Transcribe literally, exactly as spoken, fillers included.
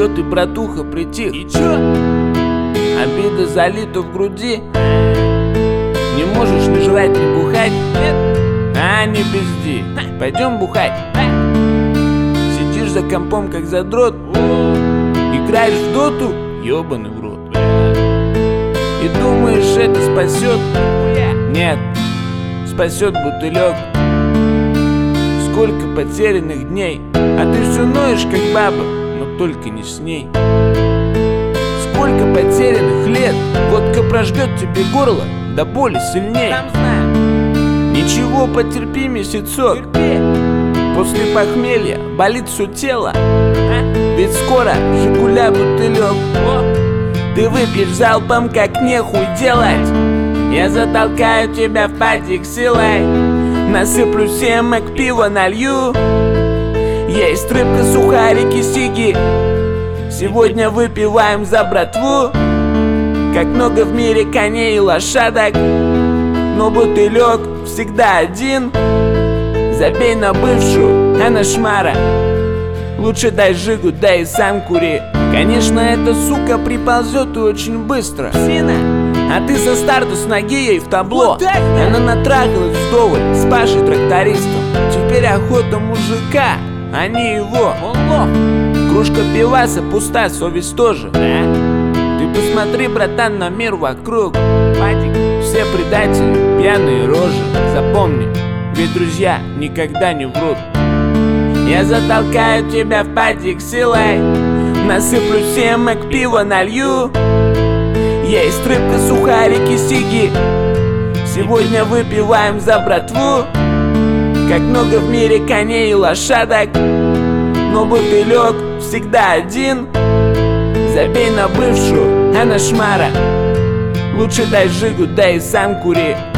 ты, братуха, притих? И чё? Обида залита в груди. Не можешь ни жрать, ни бухать? Нет? А, не пизди. Пойдем бухать. Сидишь за компом, как задрот. Играешь в доту? Ёбаный в рот. И думаешь, это спасет? Нет, спасет бутылек. Сколько потерянных дней, а ты все ноешь, как баба, но только не с ней. Сколько потерянных лет, водка прожгет тебе горло до боли сильней. Ничего, потерпи месяцок. После похмелья болит все тело. Ведь скоро Жигуля бутылек. Ты выпьешь залпом, как нехуй делать. Я затолкаю тебя в падик силой. Насыплю семок, пиво налью. Есть рыбка, сухарики, сиги. Сегодня выпиваем за братву. Как много в мире коней и лошадок, но бутылек всегда один. Забей на бывшую, она шмара. Лучше дай жигу, да и сам кури. Конечно, эта сука приползет и очень быстро. Сина, а ты со старту с ноги ей в табло. Вот она натрахалась вдоволь с Пашей трактористом. Теперь охота мужика, а не его. Он лох. Кружка пиваса пуста, совесть тоже, да? Ты посмотри, братан, на мир вокруг. Патик, все предатели, пьяные рожи. Запомни, ведь друзья никогда не врут. Я затолкаю тебя в падик силой. Насыплю семок, пиво налью. Есть рыбка, сухарики, сиги. Сегодня выпиваем за братву. Как много в мире коней и лошадок, но бутылек всегда один. Забей на бывшую, она шмара. Лучше дай жигу, да и сам кури.